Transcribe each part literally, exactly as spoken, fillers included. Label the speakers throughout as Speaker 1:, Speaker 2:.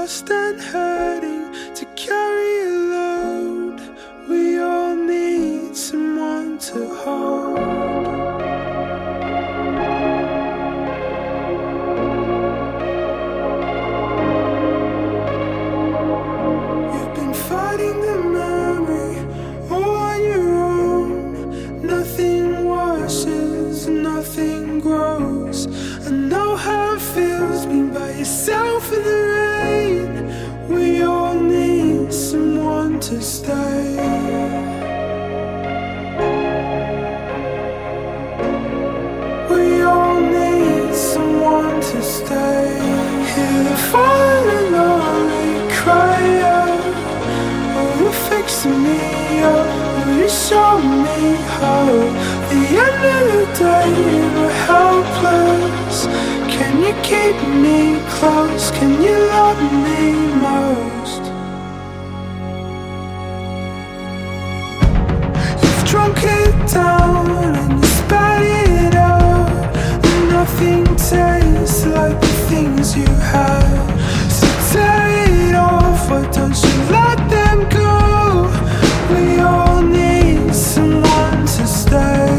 Speaker 1: lost and hurting to carry a load. We all need someone to hold. You've been fighting the memory all on your own. Nothing washes, nothing grows. I know how it feels being by yourself in the rain. We all need someone to stay. We all need someone to stay. Hear the falling lonely cry out. Oh, you're fixing me up. Oh, you show me how. The end of the day, we're helpless. Can you keep me close? Can you love me most? You've drunk it down and you spat it out. Nothing tastes like the things you had. So tear it off, why don't you let them go? We all need someone to stay.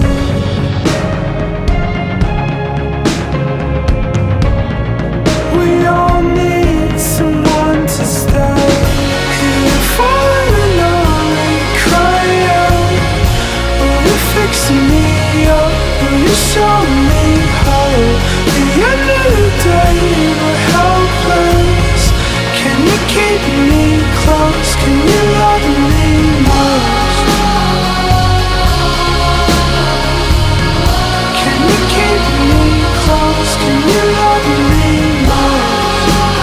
Speaker 1: We all need someone to stay. Hear the falling lonely cry out. Oh, you're fixing me up. Oh, you show me how. The end of the day, we're helpless. Can you keep me close? Can you love me most? Can you keep me close? Can you love me most?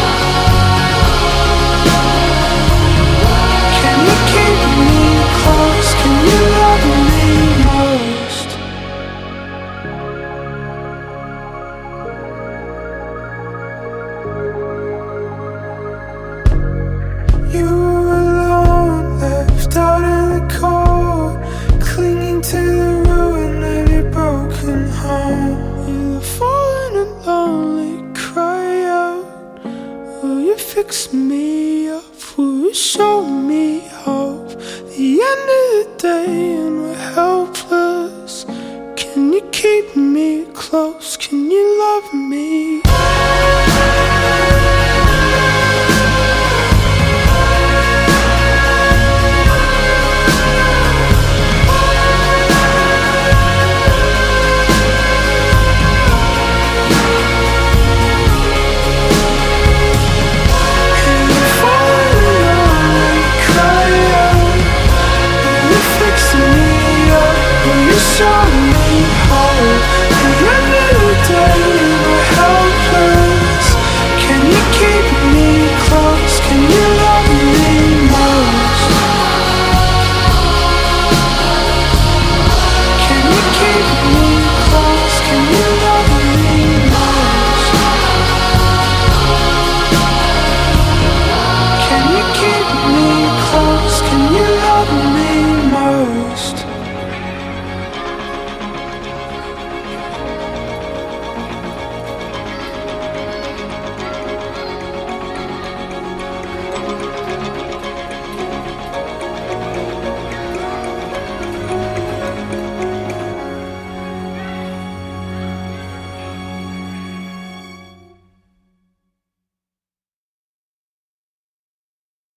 Speaker 1: Can you keep me close? Can you love me most? You were alone, left out in the cold, clinging to the ruin of your broken home. You're falling and lonely, cry out. Will you fix me up? Will you show me hope? The end of the day and we're helpless. Can you keep me close?